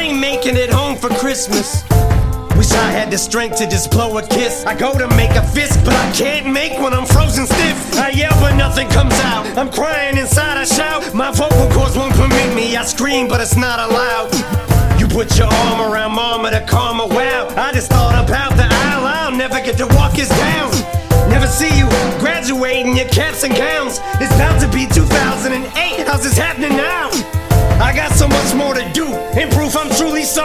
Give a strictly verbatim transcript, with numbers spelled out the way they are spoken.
ain't making it home for Christmas. Wish I had the strength to just blow a kiss. I go to make a fist, but I can't make when I'm frozen stiff. I yell but nothing comes out. I'm crying inside, I shout. My vocal cords won't permit me. I scream but it's not allowed. You put your arm around mama to calm her. Wow, I just thought about the aisle. I'll never get to walk us down. Never see you graduating your caps and gowns. It's bound to be two thousand eight. How's this happening now? I got so much more to do. In proof I'm truly sorry.